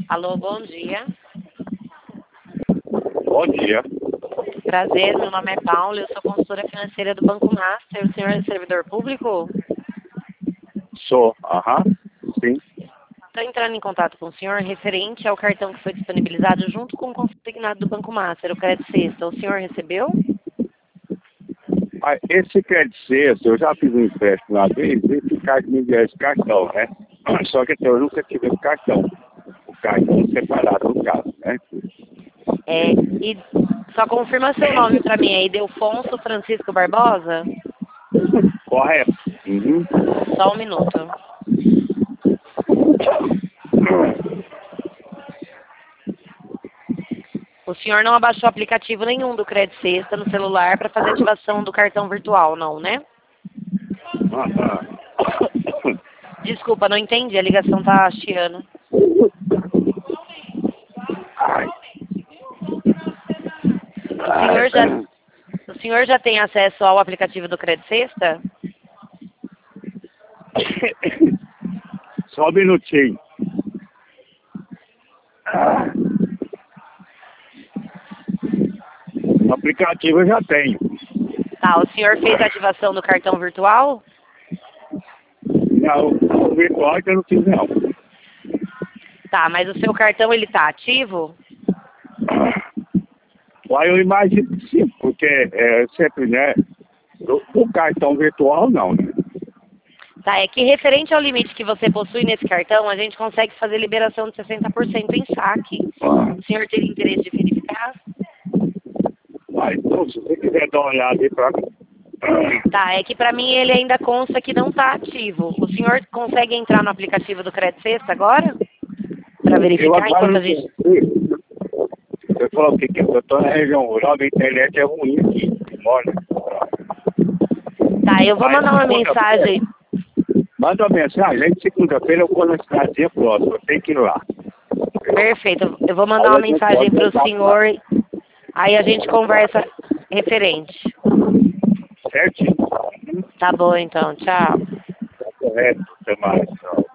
Alô, bom dia. Bom dia. Prazer, meu nome é Paula, eu sou consultora financeira do Banco Master. O senhor é servidor público? Sou. Sim. Estou entrando em contato com o senhor referente ao cartão que foi disponibilizado junto com o consignado do Banco Master, o Crédito Sexta. O senhor recebeu? Mas esse Crédito Sexta, eu já fiz um empréstimo uma vez, esse cara me deu esse cartão, né? Só que eu nunca tive esse cartão. O cartão separado no caso, né? E só confirma seu nome para mim aí, Delfonso Francisco Barbosa? Correto. Uhum. Só um minuto. O senhor não abaixou aplicativo nenhum do Crédito Sexta no celular para fazer ativação do cartão virtual, não, né? Desculpa, não entendi, a ligação tá chiando. Ai. O senhor já tem acesso ao aplicativo do Crédito Sexta? Só um minutinho. O aplicativo eu já tenho. Tá, o senhor fez a ativação do cartão virtual? Não, o virtual que eu não fiz não. Tá, mas o seu cartão ele tá ativo? Aí eu imagino que sim, porque sempre, né? O cartão virtual não, né? Tá, é que referente ao limite que você possui nesse cartão, a gente consegue fazer liberação de 60% em saque. O senhor teria interesse de verificar? Mas, então, se você quiser dar uma olhada aí pra mim. Tá, é que pra mim ele ainda consta que não tá ativo. O senhor consegue entrar no aplicativo do Crédito Sexta agora? Pra verificar enquanto a gente... Você falou que eu tô na região rural, a internet é ruim aqui, mora. Tá, eu vou mandar uma mensagem. Manda uma mensagem, aí segunda-feira eu vou na cidadezinha próxima, eu tenho que ir lá. Perfeito, eu vou mandar uma mensagem pro senhor, aí a gente conversa referente. Certinho? Tá bom então, tchau. Correto, até mais. Tchau.